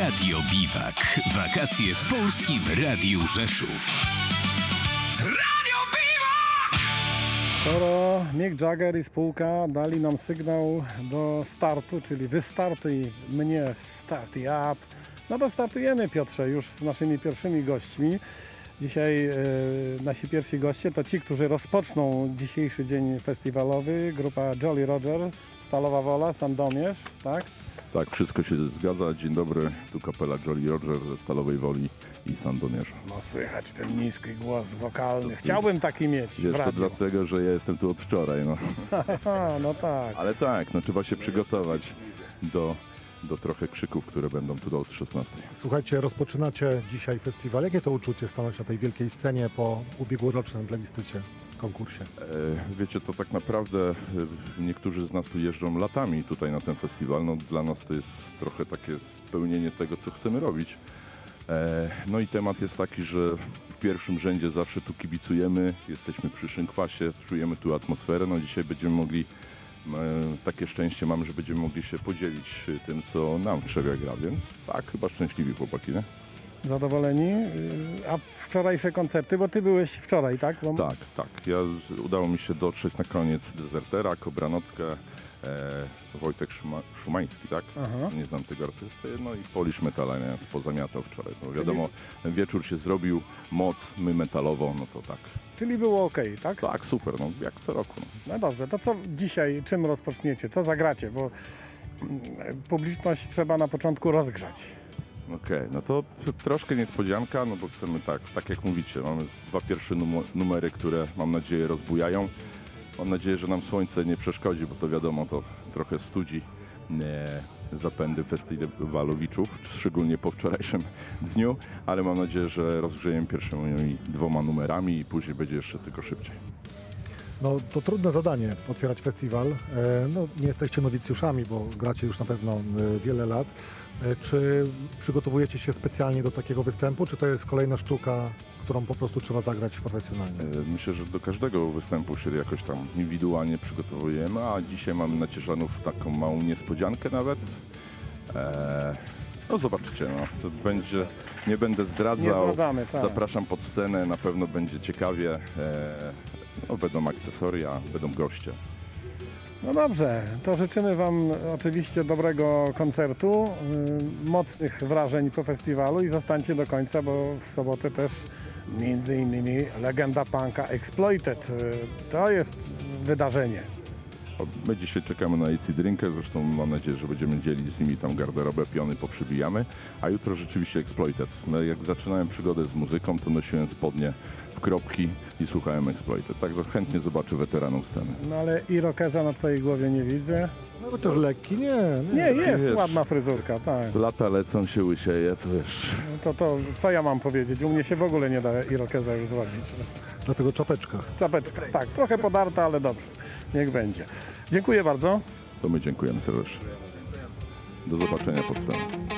Radio Biwak. Wakacje w Polskim Radiu Rzeszów. Radio Biwak! Skoro Mick Jagger i spółka dali nam sygnał do startu, czyli wystartuj mnie, startuj up, no to startujemy, Piotrze, już z naszymi pierwszymi gośćmi. Dzisiaj nasi pierwsi goście to ci, którzy rozpoczną dzisiejszy dzień festiwalowy. Grupa Jolly Roger, Stalowa Wola, Sandomierz, tak? Tak, wszystko się zgadza. Dzień dobry, tu kapela Jolly Roger ze Stalowej Woli i Sandomierza. No słychać ten niski głos wokalny. Chciałbym taki mieć w Jest to radiu. dlatego, że ja jestem tu od wczoraj, no. No tak. Ale tak, no trzeba się przygotować do trochę krzyków, które będą tu od 16. Słuchajcie, rozpoczynacie dzisiaj festiwal. Jakie to uczucie stanąć na tej wielkiej scenie po ubiegłorocznym plebiscycie, konkursie? Wiecie, to tak naprawdę niektórzy z nas tu jeżdżą latami tutaj na ten festiwal. No, dla nas to jest trochę takie spełnienie tego, co chcemy robić. No i temat jest taki, że w pierwszym rzędzie zawsze tu kibicujemy, jesteśmy przy Szynkwasie, czujemy tu atmosferę. No dzisiaj będziemy mogli, takie szczęście mamy, że będziemy mogli się podzielić tym, co nam w Trzewie gra, więc tak, chyba szczęśliwi chłopaki, nie? Zadowoleni? A wczorajsze koncerty, bo ty byłeś wczoraj, tak? Bo... Tak. Udało mi się dotrzeć na koniec Dezertera, Kobranocka, Wojtek Szumański, tak? Aha. Nie znam tego artysty. No i Polish Metala pozamiatał wczoraj. No wiadomo, wieczór się zrobił, moc, my metalowo, no to tak. Czyli było ok, tak? Tak, super, no jak co roku. No. No dobrze, to co dzisiaj, czym rozpoczniecie? Co zagracie? Bo publiczność trzeba na początku rozgrzać. Okej, no to troszkę niespodzianka, no bo chcemy tak jak mówicie, mamy dwa pierwsze numery, które mam nadzieję rozbujają. Mam nadzieję, że nam słońce nie przeszkodzi, bo to wiadomo, to trochę studzi zapędy festiwalowiczów, szczególnie po wczorajszym dniu, ale mam nadzieję, że rozgrzejemy pierwszymi dwoma numerami i później będzie jeszcze tylko szybciej. No to trudne zadanie, otwierać festiwal. No nie jesteście nowicjuszami, bo gracie już na pewno wiele lat. Czy przygotowujecie się specjalnie do takiego występu, czy to jest kolejna sztuka, którą po prostu trzeba zagrać profesjonalnie? Myślę, że do każdego występu się jakoś tam indywidualnie przygotowujemy, a dzisiaj mamy na Cieszanów taką małą niespodziankę nawet. No zobaczycie, no. To będzie, nie będę zdradzał, Nie zdradzamy, tak. Zapraszam pod scenę, na pewno będzie ciekawie. No, będą akcesoria, będą goście. No dobrze, to życzymy Wam oczywiście dobrego koncertu, mocnych wrażeń po festiwalu i zostańcie do końca, bo w sobotę też między innymi legenda punka Exploited. To jest wydarzenie. My dzisiaj czekamy na AC Drinkę, zresztą mam nadzieję, że będziemy dzielić z nimi tam garderobę, piony poprzybijamy, a jutro rzeczywiście Exploited. Jak zaczynałem przygodę z muzyką, to nosiłem spodnie w kropki i słuchałem Exploited, także chętnie zobaczę weteranów sceny. No ale irokeza na Twojej głowie nie widzę. No chociaż lekki, nie. Nie, jest wiesz. ładna fryzurka, tak. Lata lecą, się łysieje, to wiesz... To co ja mam powiedzieć? U mnie się w ogóle nie da irokeza już zrobić. Dlatego czapeczka. Czapeczka, tak, trochę podarta, ale dobrze, niech będzie. Dziękuję bardzo. To my dziękujemy serdecznie. Do zobaczenia pod sceną.